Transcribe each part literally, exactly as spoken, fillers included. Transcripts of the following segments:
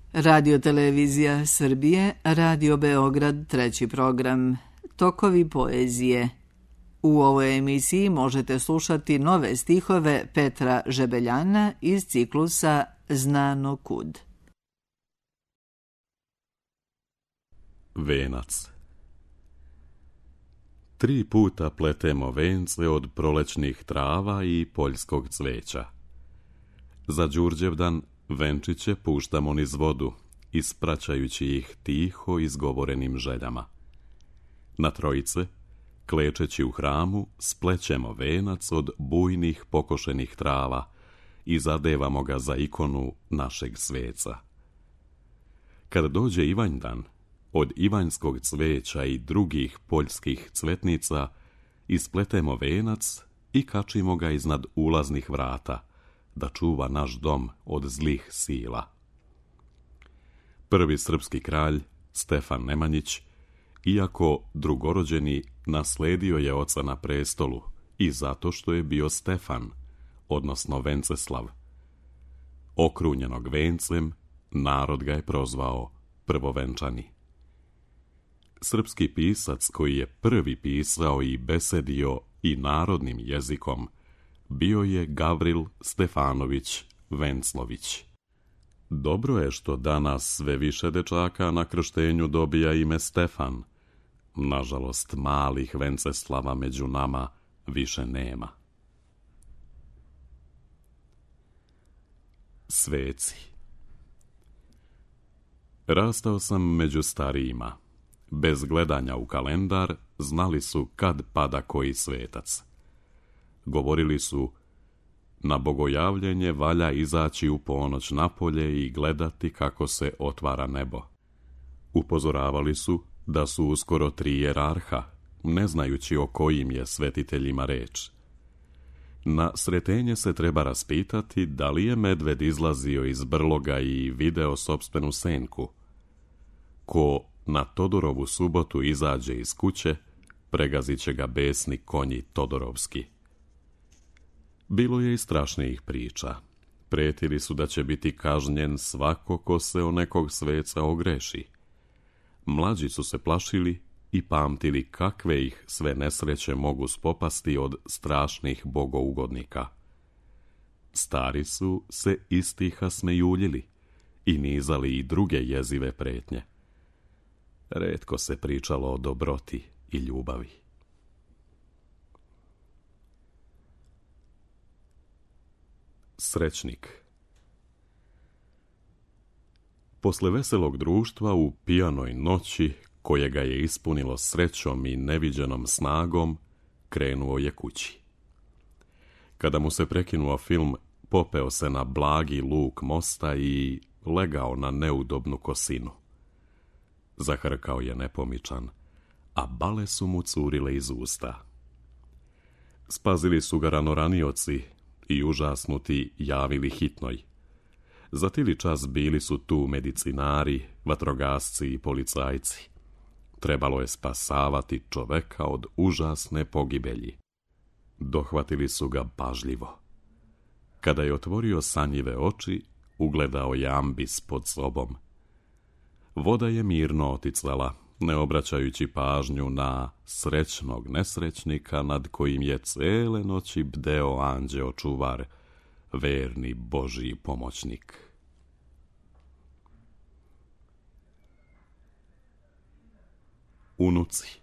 Radio Televizija Srbije, Radio Beograd, treći program, Tokovi poezije. U ovoj emisiji možete slušati nove stihove Petra Žebeljana iz ciklusa Znano kud. Venac. Tri puta pletemo vence od prolećnih trava i poljskog cveća. Za Đurđevdan venčiće puštamo niz vodu, ispraćajući ih tiho izgovorenim željama. Na trojice, klečeći u hramu, splećemo venac od bujnih pokošenih trava i zadevamo ga za ikonu našeg sveca. Kad dođe Ivanjdan, od ivanjskog cveća i drugih poljskih cvetnica ispletemo venac i kačimo ga iznad ulaznih vrata, da čuva naš dom od zlih sila. Prvi srpski kralj, Stefan Nemanjić, iako drugorođeni, nasledio je oca na prestolu i zato što je bio Stefan, odnosno Venceslav. Okrunjenog vencem, narod ga je prozvao prvovenčani. Srpski pisac koji je prvi pisao i besedio i narodnim jezikom bio je Gavril Stefanović Venclović. Dobro je što danas sve više dečaka na krštenju dobija ime Stefan. Nažalost, malih Venceslava među nama više nema. Sveci. Rastao sam među starijima. Bez gledanja u kalendar znali su kad pada koji svetac. Govorili su, na bogojavljenje valja izaći u ponoć napolje i gledati kako se otvara nebo. Upozoravali su da su uskoro tri jerarha, ne znajući o kojim je svetiteljima reč. Na sretenje se treba raspitati da li je medved izlazio iz brloga i video sopstvenu senku. Ko na Todorovu subotu izađe iz kuće, pregazit će ga besni konji Todorovski. Bilo je i strašnijih priča. Pretili su da će biti kažnjen svako ko se o nekog sveca ogreši. Mlađi su se plašili i pamtili kakve ih sve nesreće mogu spopasti od strašnih bogougodnika. Stari su se istiha smejuljili i nizali i druge jezive pretnje. Retko se pričalo o dobroti i ljubavi. Srećnik. Posle veselog društva u pijanoj noći, koje ga je ispunilo srećom i neviđenom snagom, krenuo je kući. Kada mu se prekinuo film, popeo se na blagi luk mosta i legao na neudobnu kosinu. Zahrkao je nepomičan, a bale su mu curile iz usta. Spazili su ga ranoranioci i užasnuti javili hitnoj. Za tili čas bili su tu medicinari, vatrogasci i policajci. Trebalo je spasavati čoveka od užasne pogibelji. Dohvatili su ga pažljivo. Kada je otvorio sanjive oči, ugledao je ambis pod sobom. Voda je mirno oticala, ne obraćajući pažnju na srećnog nesrećnika nad kojim je cele noći bdeo anđeo čuvar, verni Božji pomoćnik. Unuci.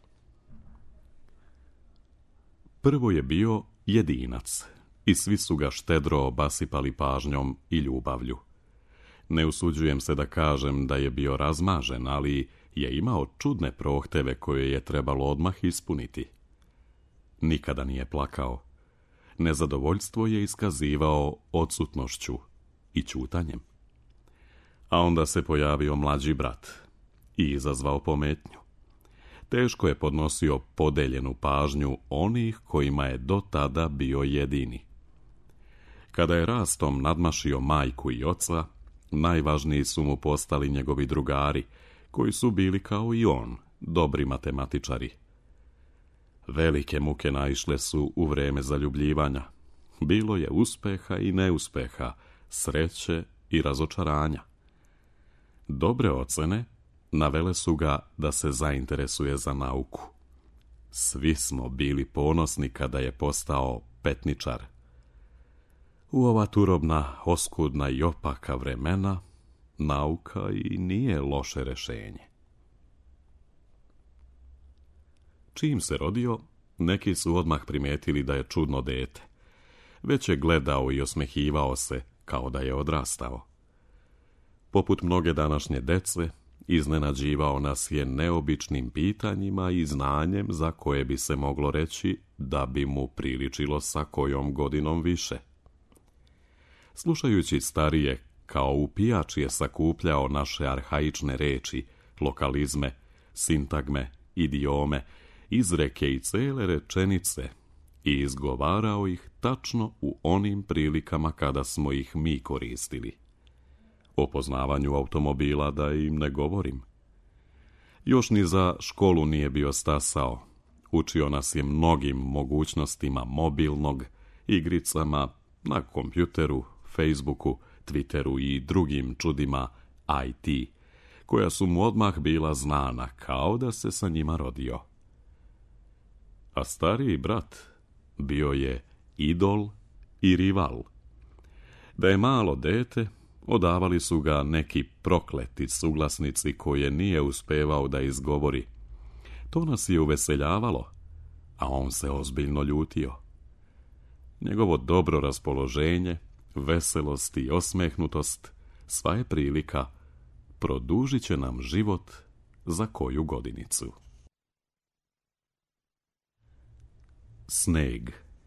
Prvo je bio jedinac i svi su ga štedro obasipali pažnjom i ljubavlju. Ne usuđujem se da kažem da je bio razmažen, ali je imao čudne prohteve koje je trebalo odmah ispuniti. Nikada nije plakao. Nezadovoljstvo je iskazivao odsutnošću i ćutanjem. A onda se pojavio mlađi brat i izazvao pometnju. Teško je podnosio podeljenu pažnju onih kojima je do tada bio jedini. Kada je rastom nadmašio majku i oca, najvažniji su mu postali njegovi drugari, koji su bili kao i on, dobri matematičari. Velike muke naišle su u vreme zaljubljivanja. Bilo je uspeha i neuspeha, sreće i razočaranja. Dobre ocene navele su ga da se zainteresuje za nauku. Svi smo bili ponosni kada je postao petničar. U ova turobna, oskudna i opaka vremena nauka i nije loše rješenje. Čim se rodio, neki su odmah primijetili da je čudno dete. Već je gledao i osmehivao se kao da je odrastao. Poput mnoge današnje dece, iznenađivao nas je neobičnim pitanjima i znanjem za koje bi se moglo reći da bi mu priličilo sa kojom godinom više. Slušajući starije, kao upijač je sakupljao naše arhaične reči, lokalizme, sintagme, idiome, izreke i cele rečenice i izgovarao ih tačno u onim prilikama kada smo ih mi koristili. O poznavanju automobila da im ne govorim. Još ni za školu nije bio stasao. Učio nas je mnogim mogućnostima mobilnog, igricama na kompjuteru, Facebooku, Twitteru i drugim čudima I T, koja su mu odmah bila znana kao da se sa njima rodio. A stariji brat bio je idol i rival. Da je malo dete, odavali su ga neki prokleti suglasnici koje nije uspevao da izgovori. To nas je uveseljavalo, a on se ozbiljno ljutio. Njegovo dobro raspoloženje, veselost i osmehnutost, sva je prilika, produžit će nam život za koju godinicu. Sneg.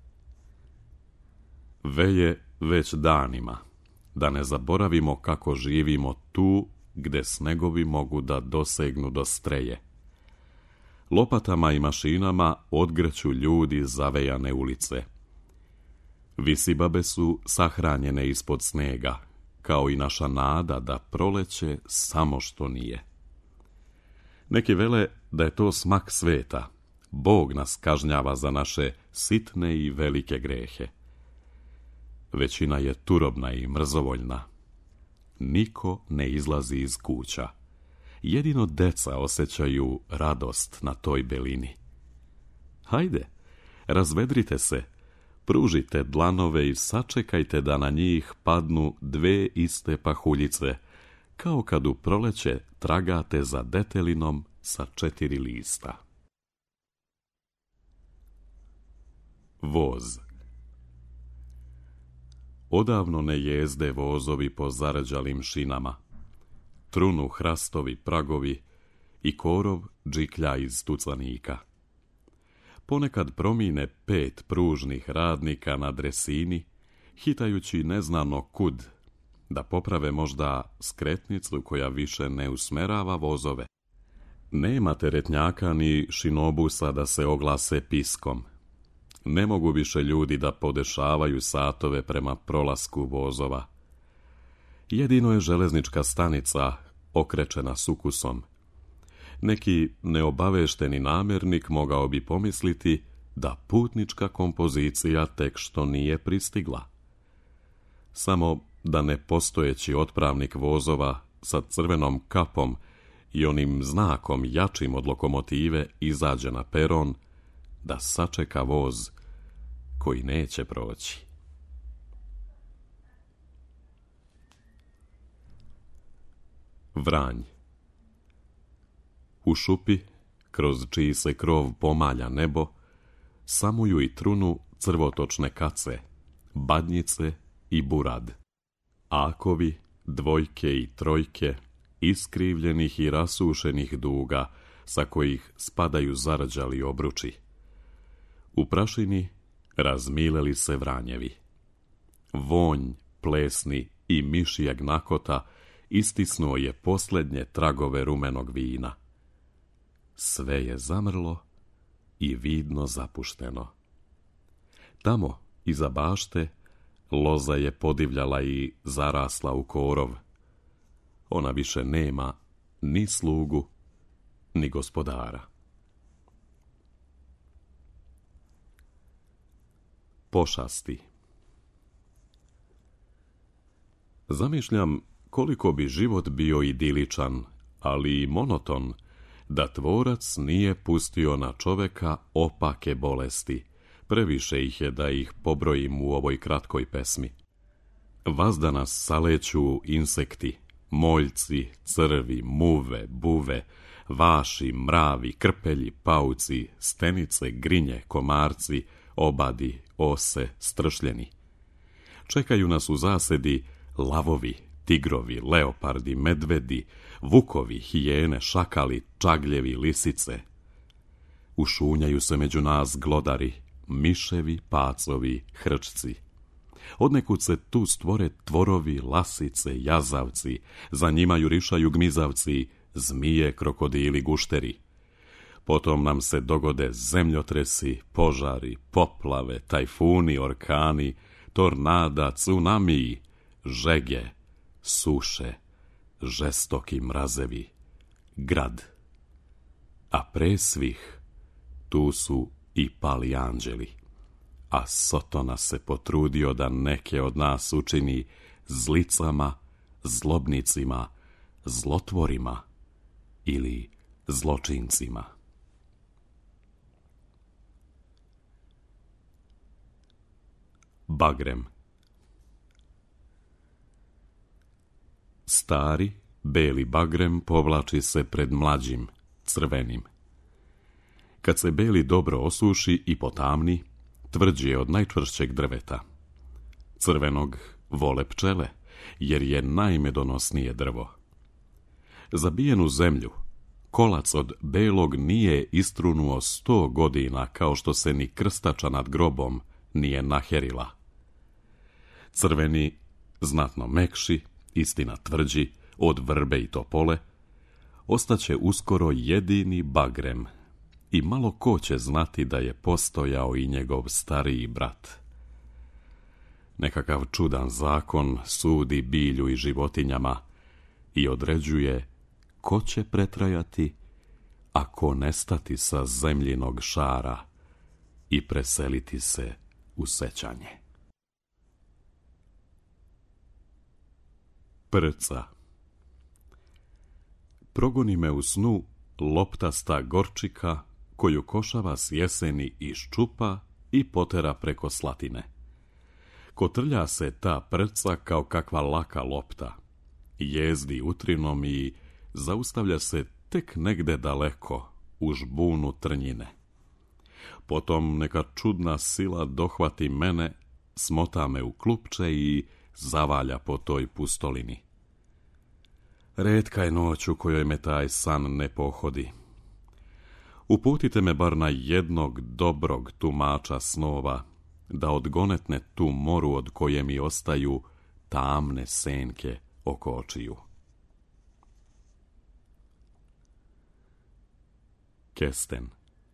Veje već danima, da ne zaboravimo kako živimo tu gde snegovi mogu da dosegnu do Streje. Lopatama i mašinama odgrću ljudi zavejane ulice. Visibabe su sahranjene ispod snega, kao i naša nada da proleće samo što nije. Neki vele da je to smak sveta, Bog nas kažnjava za naše sitne i velike grehe. Većina je turobna i mrzovoljna. Niko ne izlazi iz kuća. Jedino deca osjećaju radost na toj belini. Hajde, razvedrite se, pružite dlanove i sačekajte da na njih padnu dve iste pahuljice, kao kad u proleće tragate za detelinom sa četiri lista. Voz. Odavno ne jezde vozovi po zarađalim šinama. Trunu hrastovi pragovi i korov džiklja iz tucanika. Ponekad promine pet pružnih radnika na dresini, hitajući neznano kud, da poprave možda skretnicu koja više ne usmerava vozove. Nema teretnjaka ni šinobusa da se oglase piskom. Ne mogu više ljudi da podešavaju satove prema prolasku vozova. Jedino je železnička stanica okrečena sukusom. Neki neobavešteni namjernik mogao bi pomisliti da putnička kompozicija tek što nije pristigla. Samo da nepostojeći otpravnik vozova sa crvenom kapom i onim znakom jačim od lokomotive izađe na peron, da sačeka voz koji neće proći. Vranj. U šupi, kroz čiji se krov pomalja nebo, samuju i trunu crvotočne kace, badnjice i burad. Akovi, dvojke i trojke, iskrivljenih i rasušenih duga, sa kojih spadaju zarađali obruči. U prašini razmileli se vranjevi. Vonj, plesni i mišijeg nakota istisnuo je posljednje tragove rumenog vina. Sve je zamrlo i vidno zapušteno. Tamo, iza bašte, loza je podivljala i zarasla u korov. Ona više nema ni slugu, ni gospodara. Pošasti. Zamišljam koliko bi život bio idiličan, ali i monoton, da tvorac nije pustio na čoveka opake bolesti. Previše ih je da ih pobrojim u ovoj kratkoj pesmi. Vazda nas saleću insekti, moljci, crvi, muve, buve, vaši, mravi, krpelji, pauci, stenice, grinje, komarci, obadi, ose, stršljeni. Čekaju nas u zasedi lavovi, tigrovi, leopardi, medvedi, vukovi, hijene, šakali, čagljevi, lisice. Ušunjaju se među nas glodari, miševi, pacovi, hrčci. Odnekud se tu stvore tvorovi, lasice, jazavci, za njima jurišaju gmizavci, zmije, krokodili, gušteri. Potom nam se dogode zemljotresi, požari, poplave, tajfuni, orkani, tornada, tsunamiji, žege, suše, žestoki mrazevi, grad. A pre svih tu su i pali anđeli, a Sotona se potrudio da neke od nas učini zlicama, zlobnicima, zlotvorima ili zločincima. Bagrem. Stari, beli bagrem povlači se pred mlađim, crvenim. Kad se beli dobro osuši i potamni, tvrđi je od najčvršćeg drveta. Crvenog vole pčele, jer je najmedonosnije drvo. Zabijenu zemlju, kolac od belog nije istrunuo sto godina, kao što se ni krstača nad grobom nije naherila. Crveni, znatno mekši, istina tvrđi, od vrbe i topole, ostaće uskoro jedini bagrem, i malo ko će znati da je postojao i njegov stariji brat. Nekakav čudan zakon sudi bilju i životinjama i određuje ko će pretrajati, a ko nestati sa zemljinog šara i preseliti se u sećanje. Prca. Progoni me u snu loptasta gorčika, koju košava s jeseni iščupa i potera preko Slatine. Kotrlja se ta prca kao kakva laka lopta, jezdi utrinom i zaustavlja se tek negde daleko, u žbunu trnjine. Potom neka čudna sila dohvati mene, smota me u klupče i zavalja po toj pustolini. Retka je noć u kojoj me taj san ne pohodi. Uputite me bar na jednog dobrog tumača snova, da odgonetne tu moru od koje mi ostaju tamne senke oko očiju. Kesten.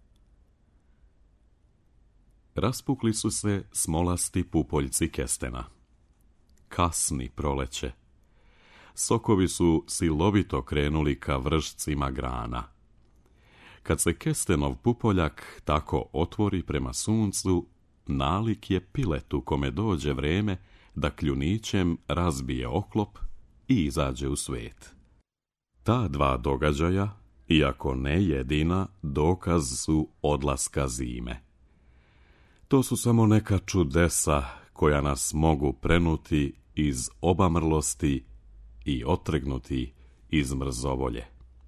Raspukli su se smolasti pupoljci kestena. Kasni proleće. Sokovi su silovito krenuli ka vršcima grana. Kad se kestenov pupoljak tako otvori prema suncu, nalik je piletu kome dođe vreme da kljunićem razbije oklop i izađe u svet. Ta dva događaja, iako ne jedina, dokaz su odlaska zime. To su samo neka čudesa koja nas mogu prenuti iz obamrlosti i otrgnuti iz mrzovolje.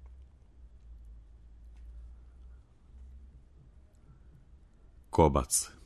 Kobac.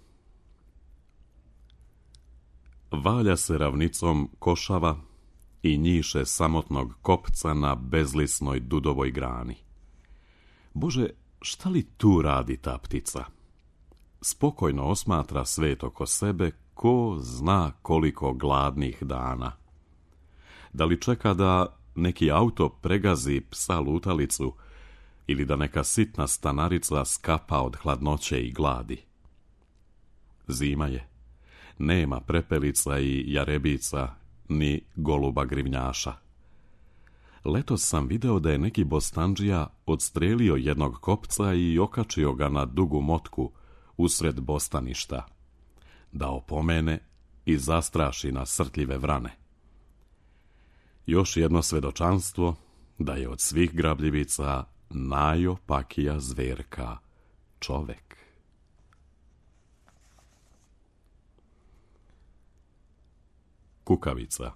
Valja se ravnicom košava i njiše samotnog kopca na bezlisnoj dudovoj grani. Bože, šta li tu radi ta ptica? Spokojno osmatra svet oko sebe, ko zna koliko gladnih dana. Da li čeka da neki auto pregazi psa lutalicu ili da neka sitna stanarica skapa od hladnoće i gladi? Zima je. Nema prepelica i jarebica, ni goluba grivnjaša. Letos sam video da je neki bostandžija odstrelio jednog kopca i okačio ga na dugu motku usred bostaništa, da opomene i zastraši nasrtljive vrane. Još jedno svedočanstvo da je od svih grabljivica najopakija zverka čovek. Kukavica.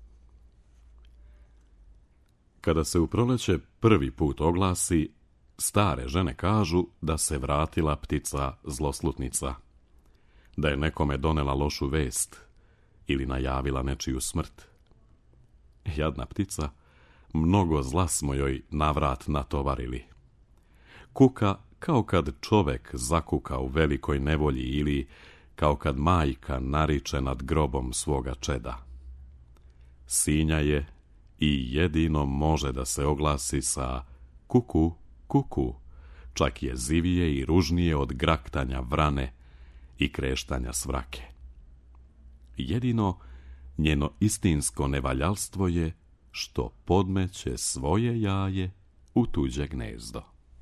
Kada se u proleće prvi put oglasi, stare žene kažu da se vratila ptica zloslutnica, da je nekome donela lošu vest ili najavila nečiju smrt. Jadna ptica, mnogo zla smo joj navrat natovarili. Kuka kao kad čovek zakuka u velikoj nevolji ili kao kad majka nariče nad grobom svoga čeda. Sinja je i jedino može da se oglasi sa kuku, kuku, čak je zivije i ružnije od graktanja vrane i kreštanja svrake. Jedino njeno istinsko nevaljalstvo je što podmeće svoje jaje u tuđe gnezdo.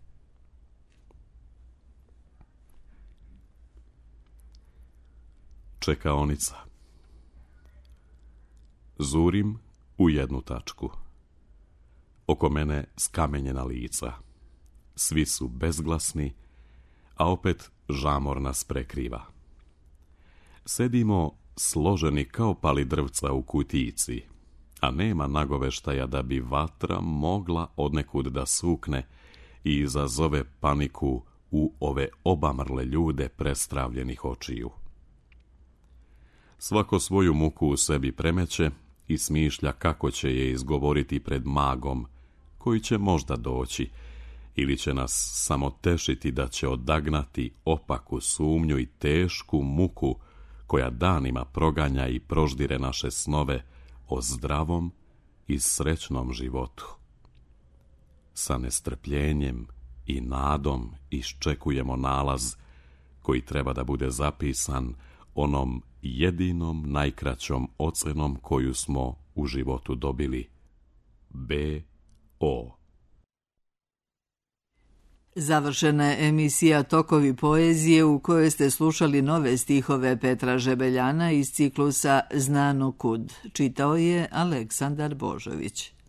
Čekaonica. Zurim u jednu tačku. Oko mene skamenjena lica. Svi su bezglasni, a opet žamor nas prekriva. Sedimo složeni kao pali drvca u kutijici, a nema nagoveštaja da bi vatra mogla odnekud da sukne i izazove paniku u ove obamrle ljude prestravljenih očiju. Svako svoju muku u sebi premeće i smišlja kako će je izgovoriti pred magom, koji će možda doći, ili će nas samo tešiti da će odagnati opaku sumnju i tešku muku koja danima proganja i proždire naše snove o zdravom i srećnom životu. Sa nestrpljenjem i nadom iščekujemo nalaz koji treba da bude zapisan onom jedinom najkraćom ocenom koju smo u životu dobili. B O Završena je emisija Tokovi poezije u kojoj ste slušali nove stihove Petra Žebeljana iz ciklusa Znano kud. Čitao je Aleksandar Božović.